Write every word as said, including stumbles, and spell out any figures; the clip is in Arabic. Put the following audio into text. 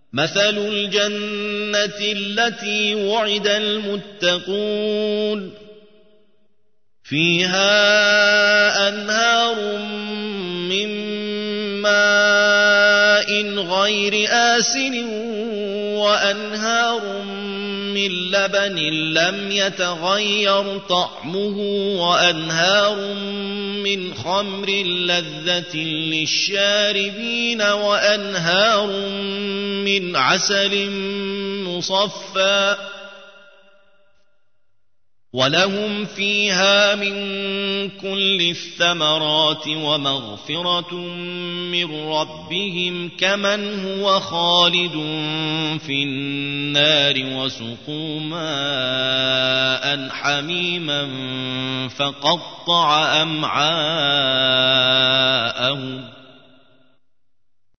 مثل الجنة التي وعد المتقون فيها أنهار من ماء غير آسن وأنهار من لبن لم يتغير طعمه وأنهار من خمر لذة للشاربين وأنهار من عسل مصفى ولهم فيها من كل الثمرات ومغفرة من ربهم كمن هو خالد في النار وسقوا ماء حميما فقطع أمعاءهم